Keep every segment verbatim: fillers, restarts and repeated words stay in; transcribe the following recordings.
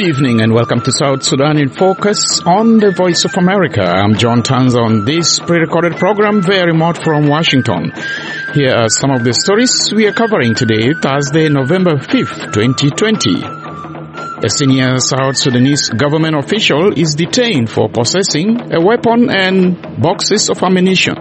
evening and welcome to South Sudan in Focus on the Voice of America. I'm John Tanza on this pre-recorded program very remote from Washington. Here are some of the stories we are covering today, Thursday, November fifth, twenty twenty. A senior South Sudanese government official is detained for possessing a weapon and boxes of ammunition.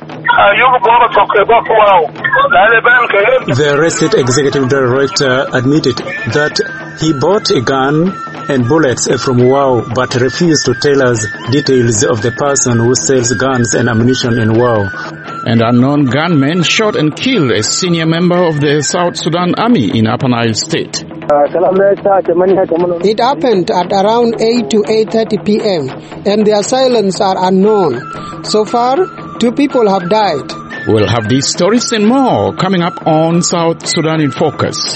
The arrested executive director admitted that he bought a gun and bullets from WOW but refused to tell us details of the person who sells guns and ammunition in WOW. An unknown gunman shot and killed a senior member of the South Sudan Army in Upper Nile State. It happened at around eight to eight thirty p.m. and the assailants are unknown. So far, two people have died. We'll have these stories and more coming up on South Sudan in Focus.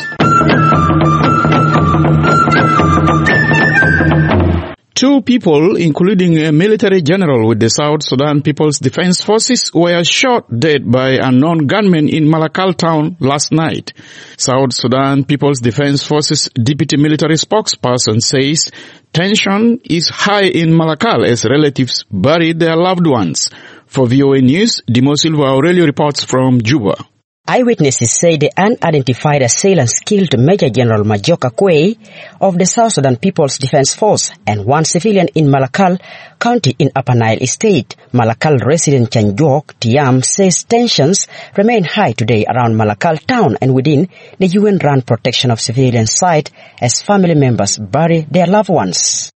Two people, including a military general with the South Sudan People's Defense Forces, were shot dead by unknown gunmen in Malakal town last night. South Sudan People's Defense Forces deputy military spokesperson says tension is high in Malakal as relatives bury their loved ones. For V O A News, Dimo Silva Aurelio reports from Juba. Eyewitnesses say the unidentified assailants killed Major General Majoka Kwei of the South Sudan People's Defense Force and one civilian in Malakal County in Upper Nile State. Malakal resident Chanjok Tiam says tensions remain high today around Malakal town and within the U N-run protection of civilian site as family members bury their loved ones.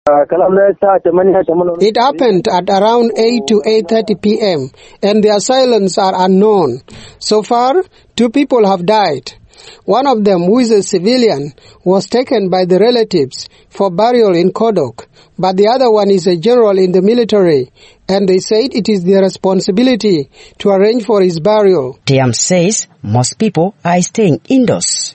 It happened at around eight to eight thirty p.m. and the assailants are unknown. So far, two people have died. One of them, who is a civilian, was taken by the relatives for burial in Kodok, but the other one is a general in the military, and they said it is their responsibility to arrange for his burial. Tiam says most people are staying indoors.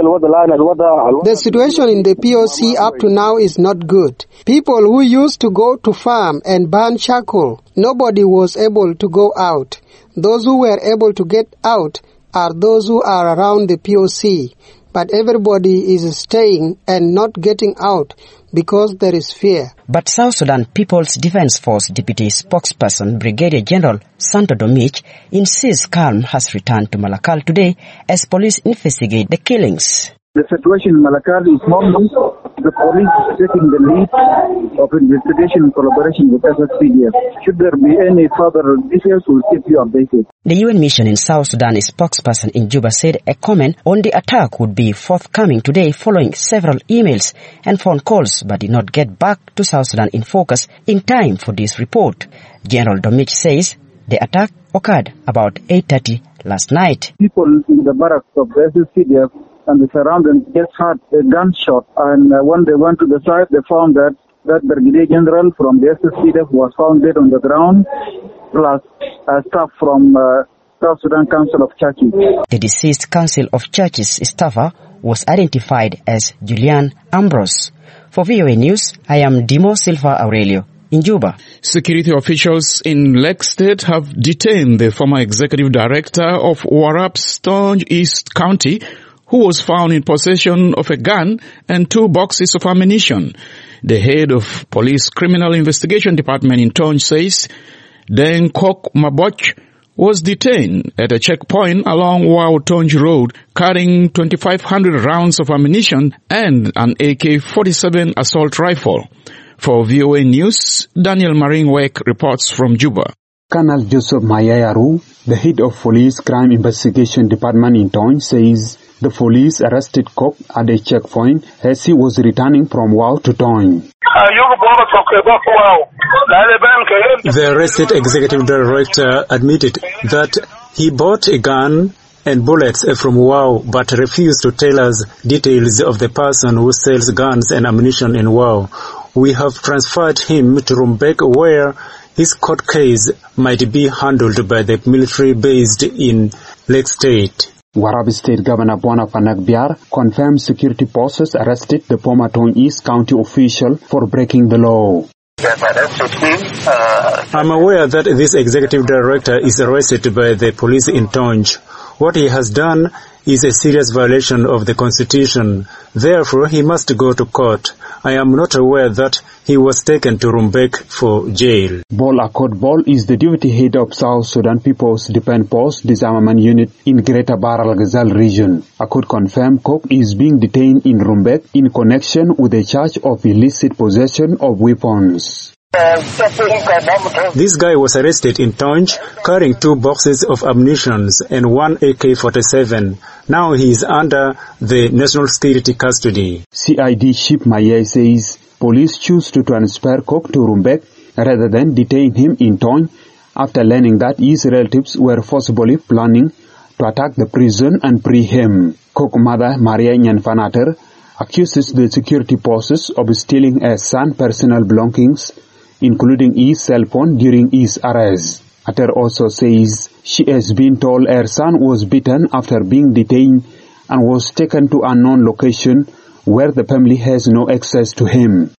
The situation in the P O C up to now is not good. People who used to go to farm and burn charcoal, nobody was able to go out. Those who were able to get out are those who are around the P O C, but everybody is staying and not getting out because there is fear. But South Sudan People's Defense Force Deputy Spokesperson Brigadier General Santo Domich insists calm has returned to Malakal today as police investigate the killings. The situation in Malakal is normal. The police is taking the lead of investigation in collaboration with S S P D F. Should there be any further details, we'll keep you updated. The U N mission in South Sudan, a spokesperson in Juba, said a comment on the attack would be forthcoming today following several emails and phone calls, but did not get back to South Sudan in Focus in time for this report. General Domich says the attack occurred about eight thirty last night. People in the barracks of the S S P D F and the surroundings just had a gunshot, and uh, when they went to the site, they found that that Brigadier General from the S S P D F was found dead on the ground, plus uh, staff from uh, South Sudan Council of Churches. The deceased Council of Churches staffer was identified as Julian Ambrose. For V O A News, I am Dimo Silva Aurelio in Juba. Security officials in Lake State have detained the former executive director of Warrap's Tonj East County, who was found in possession of a gun and two boxes of ammunition. The head of Police Criminal Investigation Department in Tonj says Deng Kok Maboch was detained at a checkpoint along Wow Tonj Road carrying twenty-five hundred rounds of ammunition and an A K forty-seven assault rifle. For V O A News, Daniel Maringwek reports from Juba. Colonel Joseph Mayayaru, the head of Police Crime Investigation Department in Tonj, says the police arrested Kok at a checkpoint as he was returning from Wow to Tonj. The arrested executive director admitted that he bought a gun and bullets from WOW but refused to tell us details of the person who sells guns and ammunition in WOW. We have transferred him to Rumbek, where his court case might be handled by the military based in Lake State. Warrap State Governor Bwana Panagbiar confirmed security forces arrested the former Tonj East County official for breaking the law. I'm aware that this executive director is arrested by the police in Tonj. what he has done is a serious violation of the Constitution. Therefore, he must go to court. I am not aware that he was taken to Rumbek for jail. Bol Akot Bol is the deputy head of South Sudan People's Defense Force Disarmament Unit in Greater Bahr el Ghazal region. Akot confirmed Kok is being detained in Rumbek in connection with a charge of illicit possession of weapons. This guy was arrested in Tonj carrying two boxes of ammunition and one A K forty-seven. Now he is under the national security custody. C I D Ship Maye says police choose to transfer Kok to Rumbek rather than detain him in Tonj after learning that his relatives were forcibly planning to attack the prison and free him. Kok mother Maria Nyanfanater accuses the security forces of stealing her son's personal belongings, including his cell phone, during his arrest. Ater also says she has been told her son was beaten after being detained and was taken to an unknown location where the family has no access to him.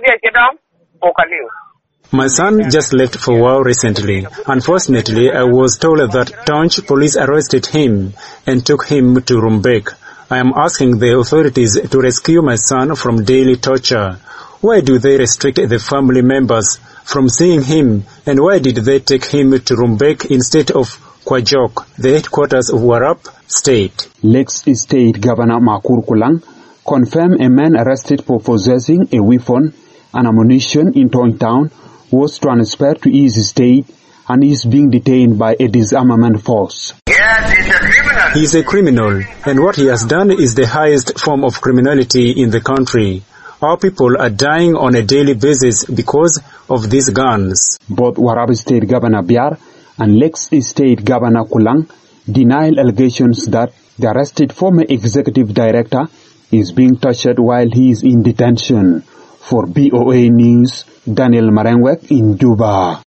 My son just left for Wau recently. Unfortunately, I was told that Tonj police arrested him and took him to Rumbek. I am asking the authorities to rescue my son from daily torture. Why do they restrict the family members from seeing him, and why did they take him to Rumbek instead of Kwajok, the headquarters of Warrap State? Lakes State Governor Makur Kulang confirmed a man arrested for possessing a weapon and ammunition in Tonj Town was transferred to his state and is being detained by a disarmament force. Yes, he's a criminal. He is a criminal, and what he has done is the highest form of criminality in the country. Our people are dying on a daily basis because of these guns. Both Warrap State Governor Biar and Lakes State Governor Kulang denied allegations that the arrested former executive director is being tortured while he is in detention. For B O A News, Daniel Marengwek in Juba.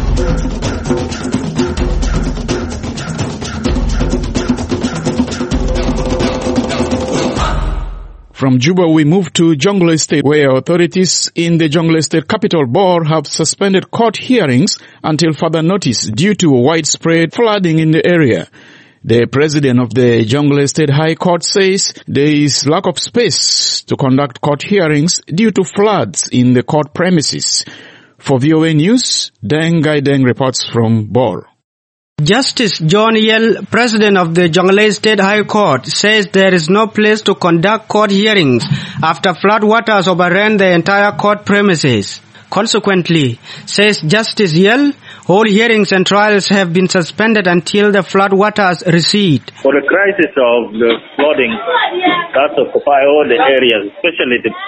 From Juba, we move to Jonglei State, where authorities in the Jonglei State capital, Bor, have suspended court hearings until further notice due to widespread flooding in the area. The president of the Jonglei State High Court says there is lack of space to conduct court hearings due to floods in the court premises. For V O A News, Deng Gai Deng reports from Bor. Justice John Yell, president of the Jonglei State High Court, says there is no place to conduct court hearings after floodwaters overran the entire court premises. Consequently, says Justice Yell, all hearings and trials have been suspended until the floodwaters recede. For the crisis of the flooding that occupy all the areas, especially the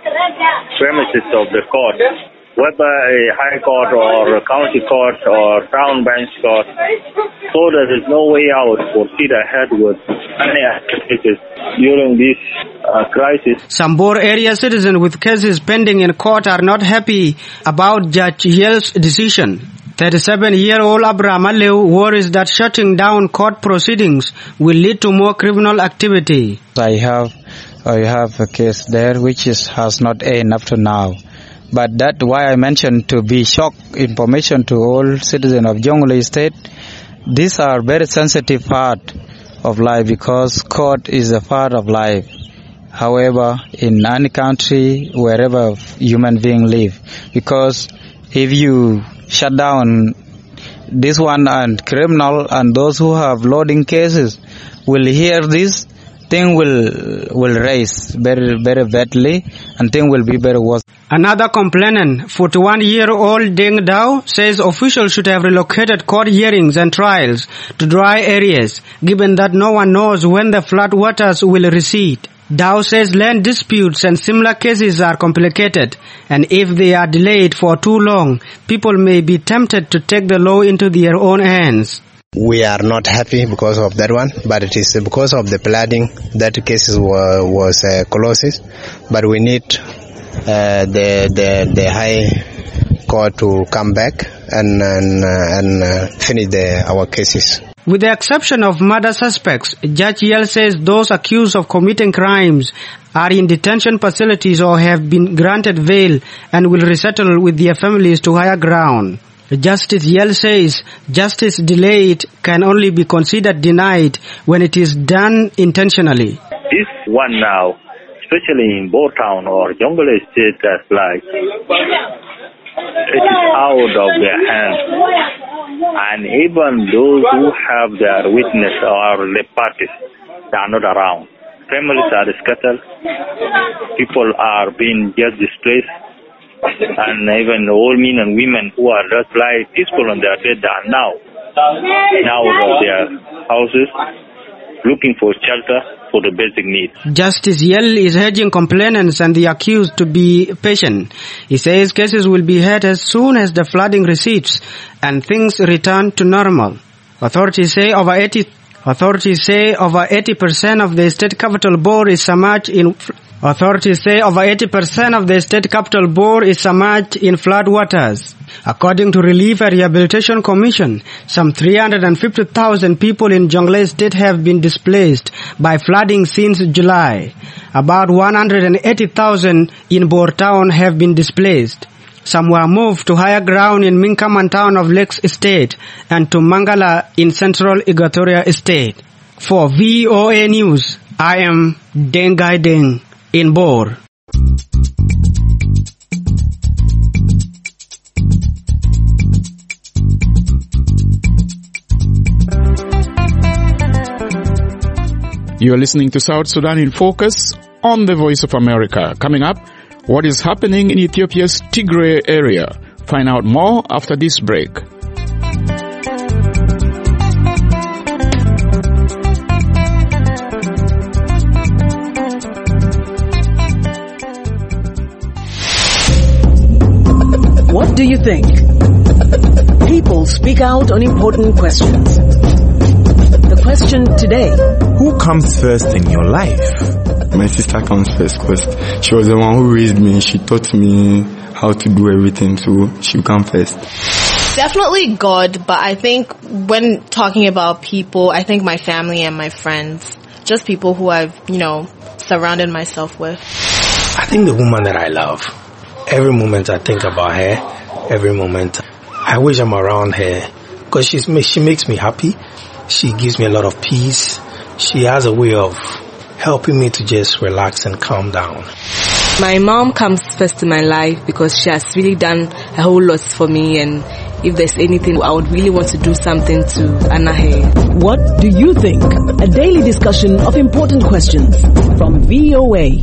premises of the court, whether a high court or a county court or town bench court, so there is no way out for proceed ahead with any activities during this uh, crisis. Some Bor area citizens with cases pending in court are not happy about Judge Yell's decision. thirty-seven-year-old Abraham Aleu worries that shutting down court proceedings will lead to more criminal activity. I have, I have a case there which is, has not ended up to now. But that's why I mentioned to be shock information to all citizens of Jonglei State. These are very sensitive part of life because court is a part of life. However, in any country, wherever human beings live, because if you shut down this one and criminal and those who have loading cases will hear this, thing will will raise very very badly and thing will be very worse. Another complainant, forty-one-year-old Deng Dao, says officials should have relocated court hearings and trials to dry areas, given that no one knows when the flood waters will recede. Dao says land disputes and similar cases are complicated, and if they are delayed for too long, people may be tempted to take the law into their own hands. We are not happy because of that one, but it is because of the flooding that the cases were, was uh, closed. But we need uh, the the the high court to come back and and, uh, and uh, finish the, our cases. With the exception of murder suspects, Judge Yell says those accused of committing crimes are in detention facilities or have been granted bail and will resettle with their families to higher ground. Justice Yell says justice delayed can only be considered denied when it is done intentionally. This one now, especially in Bo Town or Jonglei State, that's like, it is out of their hands. And even those who have their witness or the parties, they are not around. Families are scattered. People are being just displaced. And even old men and women who are just like peaceful on their bed are now, now out of their houses, looking for shelter for the basic needs. Justice Yell is urging complainants and the accused to be patient. He says cases will be heard as soon as the flooding recedes and things return to normal. Authorities say over eighty Authorities say over eighty percent of the state capital bore is submerged in Authorities say over eighty percent of the state capital bore is submerged in flood waters. According to Relief and Rehabilitation Commission, some three hundred fifty thousand people in Jonglei State have been displaced by flooding since July. About one hundred eighty thousand in Bor Town have been displaced. Some were moved to higher ground in Minkaman town of Lakes Estate and to Mangala in central Equatoria Estate. For V O A News, I am Dengai Deng in Bor. You are listening to South Sudan in Focus on the Voice of America. Coming up, what is happening in Ethiopia's Tigray area? Find out more after this break. What do you think? People speak out on important questions. The question today: who comes first in your life? My sister comes first because she was the one who raised me. She taught me how to do everything, so she will come first. Definitely God, but I think when talking about people, I think my family and my friends, just people who I've, you know, surrounded myself with. I think the woman that I love. Every moment I think about her, every moment I wish I'm around her because she's, she makes me happy. She gives me a lot of peace. She has a way of helping me to just relax and calm down. My mom comes first in my life because she has really done a whole lot for me, and if there's anything, I would really want to do something to honor her. What do you think? A daily discussion of important questions from V O A.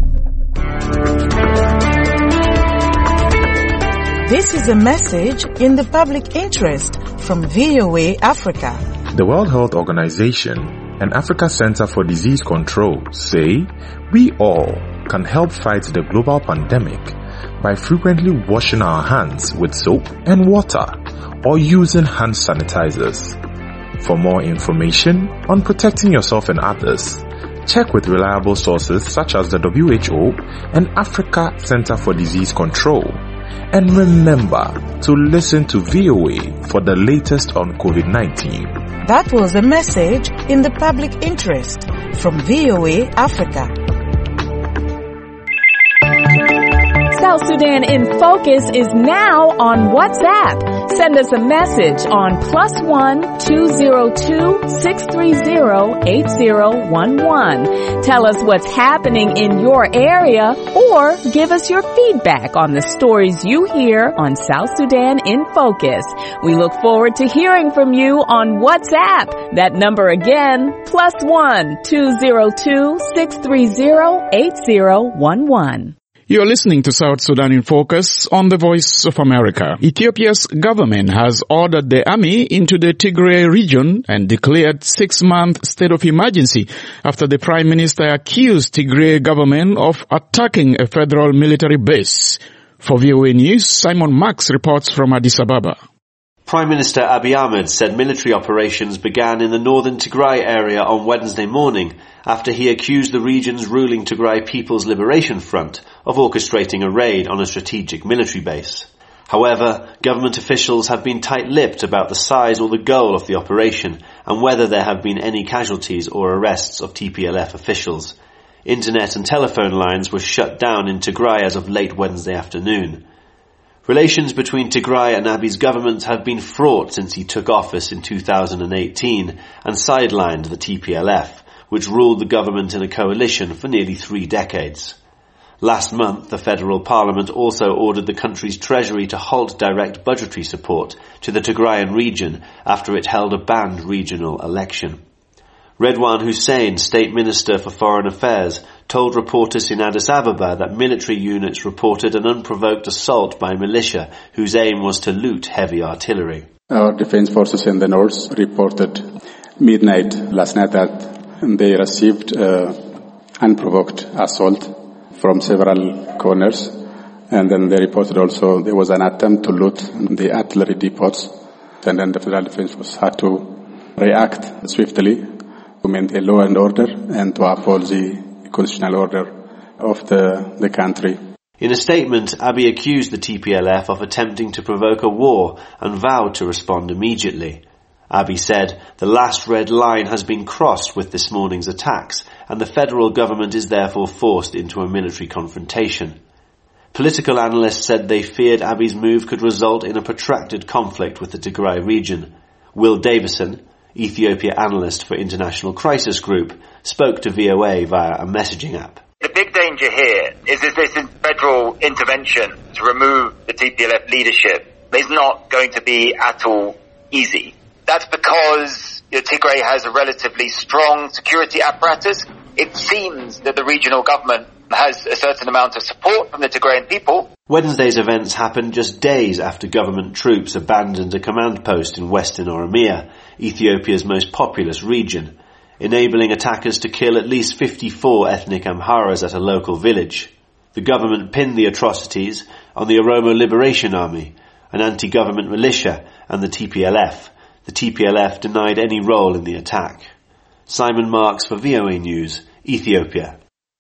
This is a message in the public interest from V O A Africa. The World Health Organization and Africa Center for Disease Control say we all can help fight the global pandemic by frequently washing our hands with soap and water or using hand sanitizers. For more information on protecting yourself and others, check with reliable sources such as the W H O and Africa Center for Disease Control. And remember to listen to V O A for the latest on COVID nineteen. That was a message in the public interest from V O A Africa. South Sudan in Focus is now on WhatsApp. Send us a message on plus one two zero two six three zero eight zero one one. Tell us what's happening in your area or give us your feedback on the stories you hear on South Sudan in Focus. We look forward to hearing from you on WhatsApp. That number again, plus one two zero two six three zero eight zero one one. You are listening to South Sudan in Focus on the Voice of America. Ethiopia's government has ordered the army into the Tigray region and declared six-month state of emergency after the Prime Minister accused Tigray government of attacking a federal military base. For V O A News, Simon Marks reports from Addis Ababa. Prime Minister Abiy Ahmed said military operations began in the northern Tigray area on Wednesday morning after he accused the region's ruling Tigray People's Liberation Front of orchestrating a raid on a strategic military base. However, government officials have been tight-lipped about the size or the goal of the operation and whether there have been any casualties or arrests of T P L F officials. Internet and telephone lines were shut down in Tigray as of late Wednesday afternoon. Relations between Tigray and Abiy's government have been fraught since he took office in two thousand eighteen and sidelined the T P L F, which ruled the government in a coalition for nearly three decades. Last month, the federal parliament also ordered the country's treasury to halt direct budgetary support to the Tigrayan region after it held a banned regional election. Redwan Hussein, State Minister for Foreign Affairs, told reporters in Addis Ababa that military units reported an unprovoked assault by militia whose aim was to loot heavy artillery. Our defense forces in the north reported midnight last night that they received uh, unprovoked assault from several corners, and then they reported also there was an attempt to loot the artillery depots, and then the Federal Defense Force had to react swiftly to maintain law and order and to uphold the constitutional order of the, the country. In a statement, Abiy accused the T P L F of attempting to provoke a war and vowed to respond immediately. Abiy said, "The last red line has been crossed with this morning's attacks, and the federal government is therefore forced into a military confrontation." Political analysts said they feared Abiy's move could result in a protracted conflict with the Tigray region. Will Davison, Ethiopia analyst for International Crisis Group, spoke to V O A via a messaging app. The big danger here is that this federal intervention to remove the T P L F leadership is not going to be at all easy. That's because you know, Tigray has a relatively strong security apparatus. It seems that the regional government has a certain amount of support from the Tigrayan people. Wednesday's events happened just days after government troops abandoned a command post in western Oromia, Ethiopia's most populous region, enabling attackers to kill at least fifty-four ethnic Amharas at a local village. The government pinned the atrocities on the Oromo Liberation Army, an anti-government militia, and the T P L F. The T P L F denied any role in the attack. Simon Marks for V O A News, Ethiopia.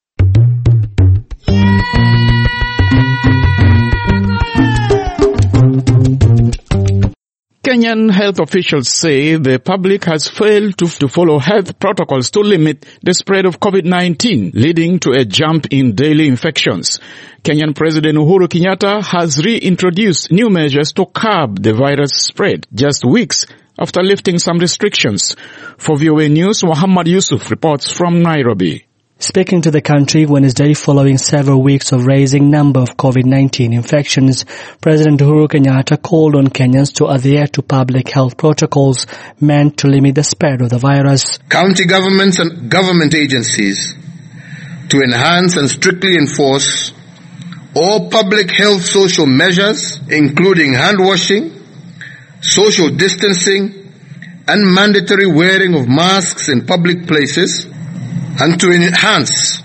Kenyan health officials say the public has failed to, to follow health protocols to limit the spread of COVID nineteen, leading to a jump in daily infections. Kenyan President Uhuru Kenyatta has reintroduced new measures to curb the virus spread just weeks after lifting some restrictions. For V O A News, Muhammad Yusuf reports from Nairobi. Speaking to the country Wednesday following several weeks of raising number of COVID nineteen infections, President Uhuru Kenyatta called on Kenyans to adhere to public health protocols meant to limit the spread of the virus. County governments and government agencies to enhance and strictly enforce all public health social measures, including hand washing, social distancing, and mandatory wearing of masks in public places. And to enhance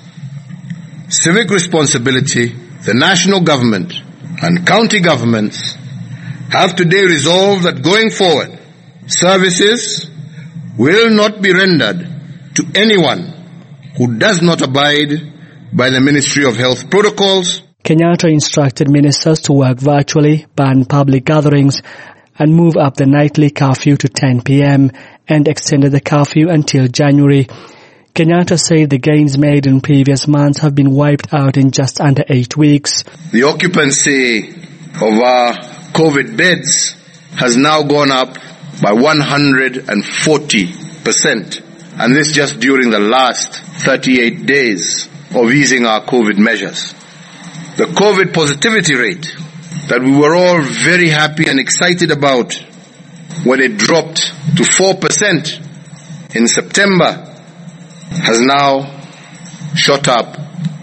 civic responsibility, the national government and county governments have today resolved that going forward, services will not be rendered to anyone who does not abide by the Ministry of Health protocols. Kenyatta instructed ministers to work virtually, ban public gatherings, and move up the nightly curfew to ten p.m. and extended the curfew until January. Kenyatta said the gains made in previous months have been wiped out in just under eight weeks. The occupancy of our COVID beds has now gone up by one hundred forty percent, and this just during the last thirty-eight days of easing our COVID measures. The COVID positivity rate that we were all very happy and excited about when it dropped to four percent in September has now shot up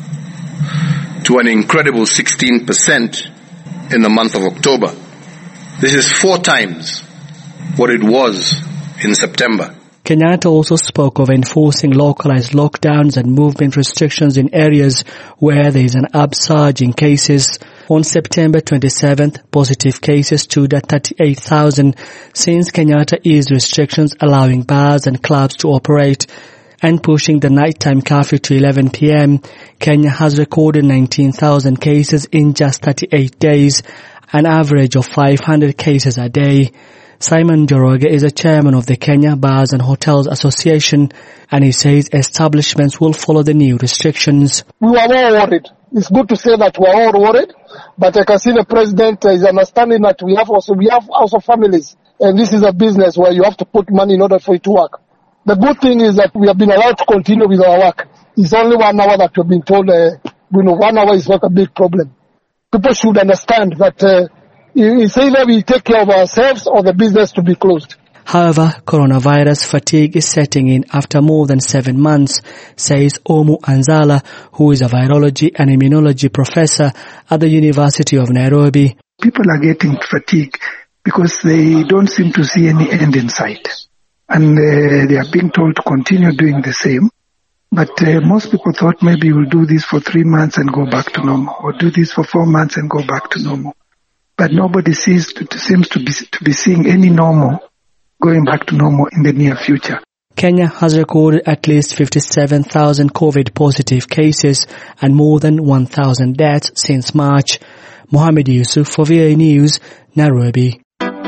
to an incredible sixteen percent in the month of October. This is four times what it was in September. Kenyatta also spoke of enforcing localized lockdowns and movement restrictions in areas where there is an upsurge in cases. On September twenty-seventh, positive cases stood at thirty-eight thousand since Kenyatta eased restrictions allowing bars and clubs to operate. And pushing the nighttime curfew to eleven p.m., Kenya has recorded nineteen thousand cases in just thirty-eight days, an average of five hundred cases a day. Simon Njoroge is a chairman of the Kenya Bars and Hotels Association, and he says establishments will follow the new restrictions. We were more worried It's good to say that we're all worried, but I can see the president is understanding that we have also, we have also families, and this is a business where you have to put money in order for it to work. The good thing is that we have been allowed to continue with our work. It's only one hour that we've been told, uh, you know, one hour is not a big problem. People should understand that uh, it's either we take care of ourselves or the business to be closed. However, coronavirus fatigue is setting in after more than seven months, says Omu Anzala, who is a virology and immunology professor at the University of Nairobi. People are getting fatigued because they don't seem to see any end in sight. And uh, they are being told to continue doing the same. But uh, most people thought maybe we'll do this for three months and go back to normal, or do this for four months and go back to normal. But nobody sees to, seems to be to be seeing any normal going back to normal in the near future. Kenya has recorded at least fifty-seven thousand COVID-positive cases and more than one thousand deaths since March. Mohammed Yusuf for V O A News, Nairobi.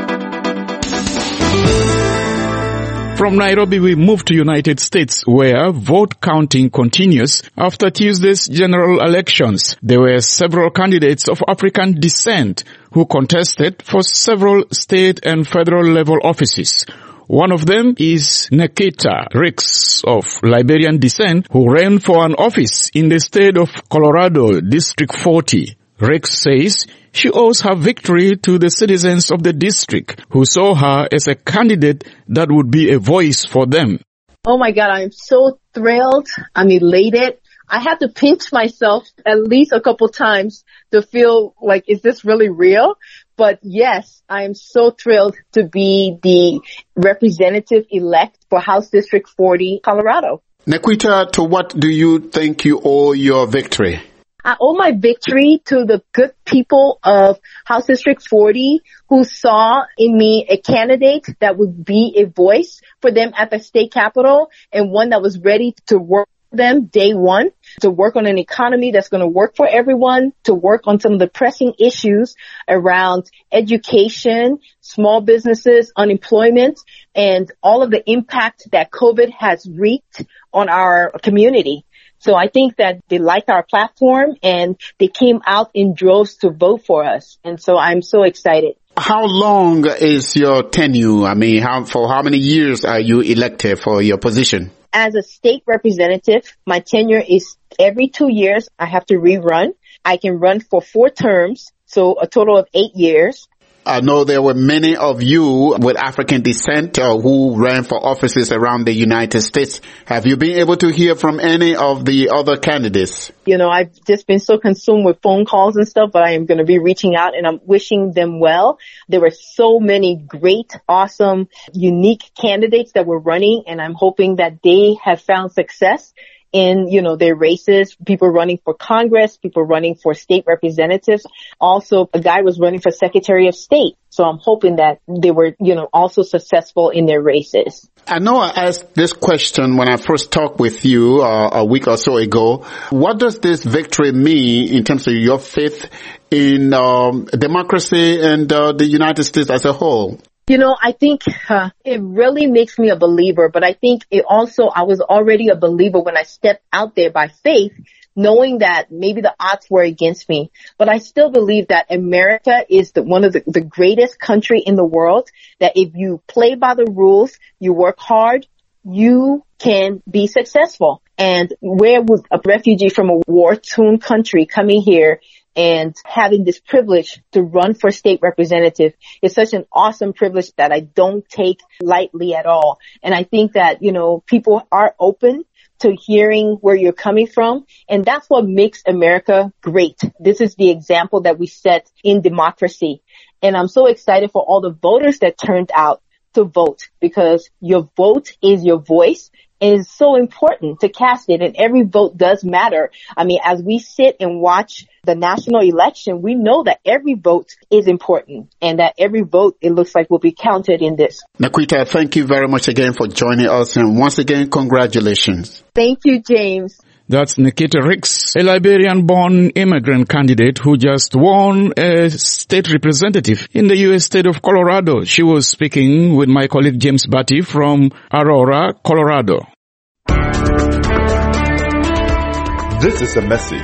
From Nairobi, we move to United States, where vote counting continues after Tuesday's general elections. There were several candidates of African descent who contested for several state and federal level offices. One of them is Nikita Ricks of Liberian descent, who ran for an office in the state of Colorado, District forty. Ricks says she owes her victory to the citizens of the district who saw her as a candidate that would be a voice for them. Oh my God, I'm so thrilled. I'm elated. I had to pinch myself at least a couple times to feel like, is this really real? But yes, I am so thrilled to be the representative elect for House District forty, Colorado. Nikita, to what do you think you owe your victory? I owe my victory to the good people of House District forty who saw in me a candidate that would be a voice for them at the state capitol and one that was ready to work for them day one, to work on an economy that's going to work for everyone, to work on some of the pressing issues around education, small businesses, unemployment, and all of the impact that COVID has wreaked on our community. So I think that they liked our platform and they came out in droves to vote for us. And so I'm so excited. How long is your tenure? I mean, how, for how many years are you elected for your position? As a state representative, my tenure is every two years I have to rerun. I can run for four terms, so a total of eight years. I know there were many of you with African descent uh, who ran for offices around the United States. Have you been able to hear from any of the other candidates? You know, I've just been so consumed with phone calls and stuff, but I am going to be reaching out and I'm wishing them well. There were so many great, awesome, unique candidates that were running, and I'm hoping that they have found success in, you know, their races, people running for Congress, people running for state representatives. Also, a guy was running for Secretary of State. So I'm hoping that they were, you know, also successful in their races. I know I asked this question when I first talked with you uh, a week or so ago. What does this victory mean in terms of your faith in um, democracy and uh, the United States as a whole? You know, I think uh, it really makes me a believer, but I think it also, I was already a believer when I stepped out there by faith, knowing that maybe the odds were against me. But I still believe that America is the, one of the, the greatest country in the world, that if you play by the rules, you work hard, you can be successful. And where was a refugee from a war-torn country coming here and having this privilege to run for state representative is such an awesome privilege that I don't take lightly at all. And I think that, you know, people are open to hearing where you're coming from. And that's what makes America great. This is the example that we set in democracy. And I'm so excited for all the voters that turned out to vote, because your vote is your voice. And it's so important to cast it, and every vote does matter. I mean, as we sit and watch the national election, we know that every vote is important and that every vote, it looks like, will be counted in this. Nikita, thank you very much again for joining us, and once again, congratulations. Thank you, James. That's Nikita Ricks, a Liberian-born immigrant candidate who just won a state representative in the U S state of Colorado. She was speaking with my colleague James Batty from Aurora, Colorado. This is a message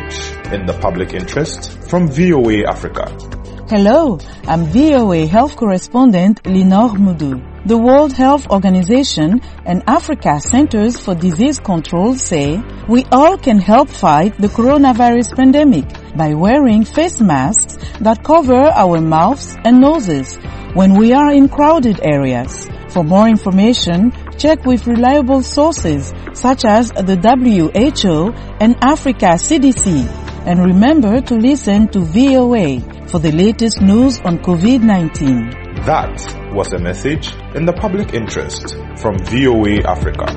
in the public interest from V O A Africa. Hello, I'm V O A Health Correspondent Linor Mudu. The World Health Organization and Africa Centers for Disease Control say we all can help fight the coronavirus pandemic by wearing face masks that cover our mouths and noses when we are in crowded areas. For more information, check with reliable sources such as the W H O and Africa C D C. And remember to listen to V O A for the latest news on COVID nineteen. That was a message in the public interest from V O A Africa.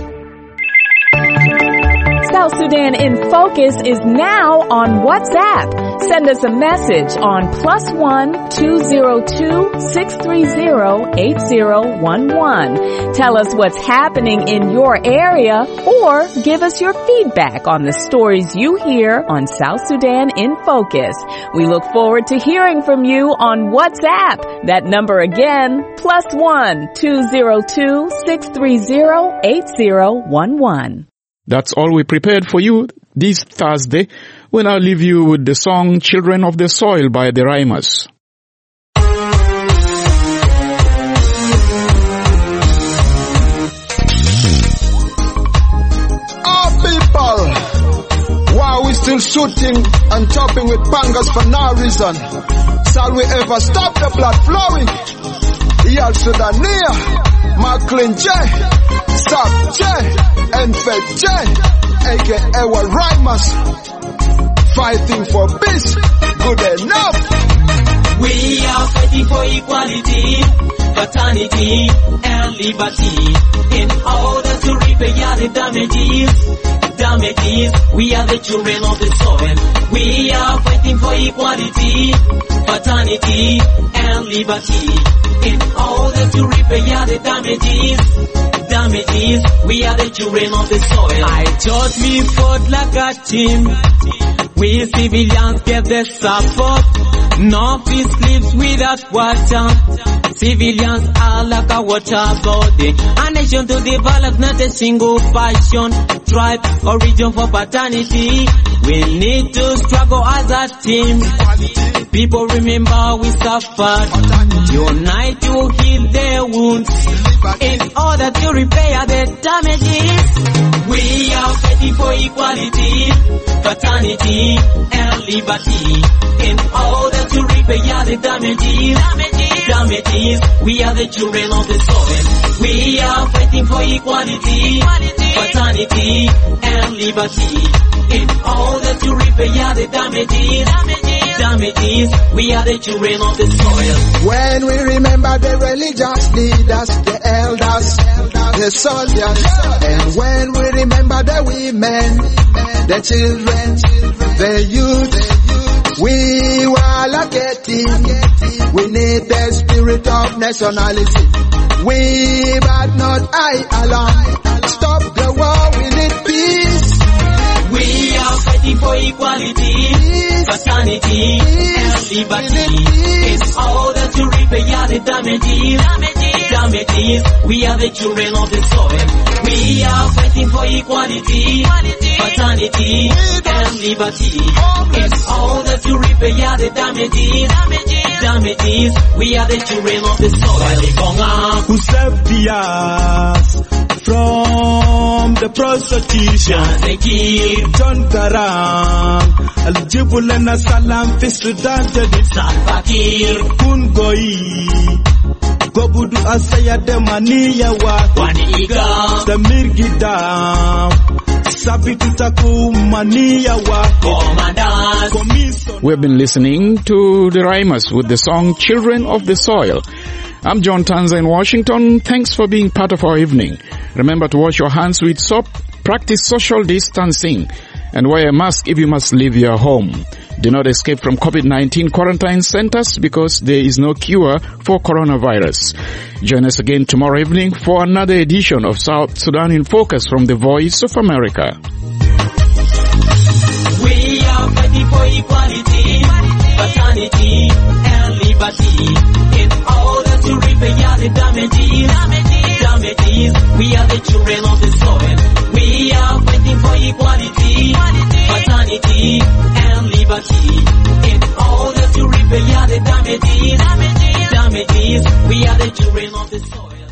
South Sudan in Focus is now on WhatsApp. Send us a message on plus one two zero two six three zero eight zero one one. Tell us what's happening in your area or give us your feedback on the stories you hear on South Sudan in Focus. We look forward to hearing from you on WhatsApp. That number again, plus one two zero two six three zero eight zero one one. That's all we prepared for you this Thursday. We now leave you with the song Children of the Soil by the Rhymers. Our people, while we still shooting and chopping with pangas for no reason, shall we ever stop the blood flowing? Yal Sudania, Macklin J, Stop J, and Fed J, aka our Rhymers, fighting for peace, good enough. We are fighting for equality, fraternity, and liberty, in order to repair the damages. Damages, we are the children of the soil. We are fighting for equality, fraternity, and liberty, in order to repair the damages. Damages, we are the children of the soil. I taught me fought like a team. We civilians get the support. No peace lives without water. Civilians are like a water body. A nation to develop, not a single passion, tribe or region for paternity. We need to struggle as a team. People remember we suffered. Unite to heal their wounds in order to repair the damages. We are fighting for equality, fraternity, and liberty, in order to repair the damages. Damages, we are the children of the soil. We are fighting for equality, fraternity, and liberty, in order to repair the damages. Damages, we are the children of the soil. When we remember the religious leaders, the elders, the soldiers, and when we remember the women, the children, the youth, we were like getting, we need the spirit of nationality. We, but not I alone. Stop the war, we need peace. We are fighting for equality, fraternity, and liberty, in order to repair the damages. Damages, we are the children of the soil. We are fighting for equality, fraternity, and liberty, in order to repair the damages. Damages, we are the children of the soil. Who saved the us from the prostitution? John Garang, Al-Jibulana Salam fi Sudan jadi Salva Kiir kun goi Gobudu asaya de maniya wa Waniga Samir Gidam Sabi tutaku maniya wa Komandas. We've been listening to the Rhymers with the song Children of the Soil. I'm John Tanza in Washington. Thanks for being part of our evening. Remember to wash your hands with soap, practice social distancing, and wear a mask if you must leave your home. Do not escape from COVID nineteen quarantine centers because there is no cure for coronavirus. Join us again tomorrow evening for another edition of South Sudan in Focus from the Voice of America. We are fighting for equality, fraternity, and liberty, in order to repair the damages. Damages, we are the children of the soil. We are fighting for equality, fraternity, and damages, damages, damages. We are the children of the soil.